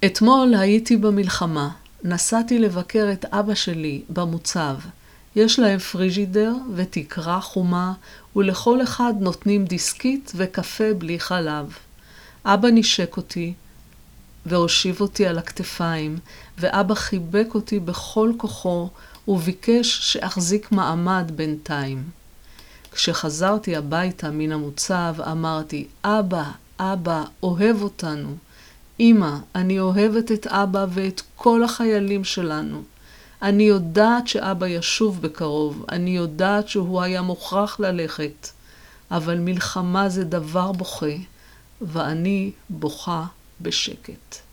אתמול הייתי במלחמה. נסעתי לבקר את אבא שלי במוצב. יש להם פריג'ידר ותקרה חומה, ולכל אחד נותנים דיסקית וקפה בלי חלב. אבא נשק אותי והושיב אותי על הכתפיים, ואבא חיבק אותי בכל כוחו וביקש שאחזיק מעמד בינתיים. כשחזרתי הביתה מן המוצב אמרתי, אבא, אבא, אוהב אותנו. אמא, אני אוהבת את אבא ואת כל החיילים שלנו. אני יודעת שאבא ישוב בקרוב, אני יודעת שהוא היה מוכרח ללכת, אבל מלחמה זה דבר בוכה, ואני בוכה בשקט.